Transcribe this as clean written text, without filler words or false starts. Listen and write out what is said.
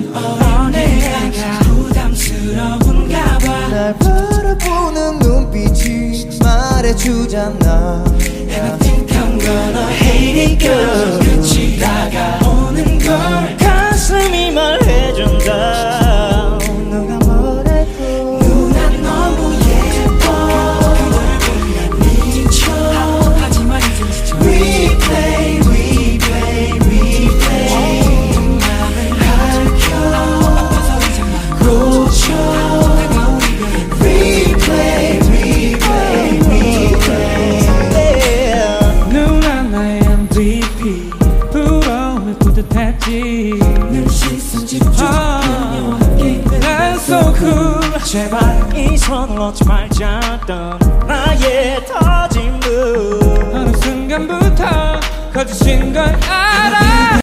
내가 부담스러운가 봐. 날 바라보는 눈빛이 말해주잖아. Everything I'm gonna hate it girl. 끝이 다가오는 걸 가슴이 말해준다. 누가 뭐래도 누나 너무 예뻐. 그걸 보면 미쳐. 하지만 이젠 지쳐. Replay replay replay. 맘을 밝혀 아파서 이제 막 고쳐. 다가오는 걸 Replay replay replay. 누나 나의 MVP. 부러움에 뿌듯했지. 늘 시선 집중 그녀와 함께 난 so cool. 제발 이 손을 놓지 말자던 나의 터진 분. 어느 순간부터 거짓인 걸 알아.